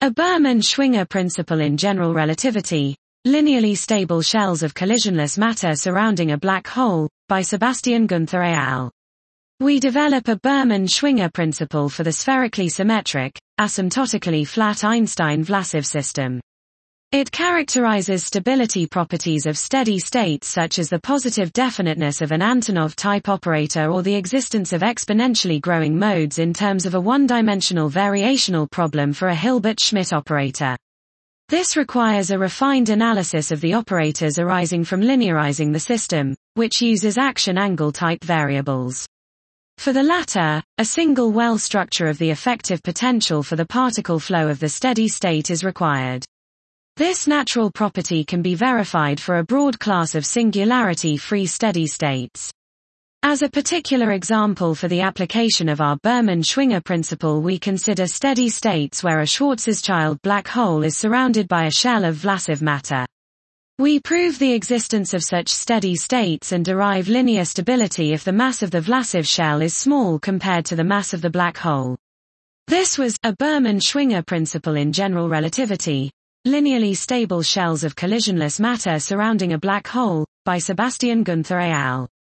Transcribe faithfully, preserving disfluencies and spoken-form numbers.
A Berman-Schwinger principle in general relativity, linearly stable shells of collisionless matter surrounding a black hole, by Sebastian Gunther et al. We develop a Berman-Schwinger principle for the spherically symmetric, asymptotically flat Einstein-Vlasov system. It characterizes stability properties of steady states such as the positive definiteness of an Antonov-type operator or the existence of exponentially growing modes in terms of a one-dimensional variational problem for a Hilbert-Schmidt operator. This requires a refined analysis of the operators arising from linearizing the system, which uses action angle type variables. For the latter, a single well structure of the effective potential for the particle flow of the steady state is required. This natural property can be verified for a broad class of singularity-free steady states. As a particular example for the application of our Berman-Schwinger principle, we consider steady states where a Schwarzschild black hole is surrounded by a shell of Vlasov matter. We prove the existence of such steady states and derive linear stability if the mass of the Vlasov shell is small compared to the mass of the black hole. This was a Berman-Schwinger principle in general relativity, linearly stable shells of collisionless matter surrounding a black hole, by Sebastian Gunther et al.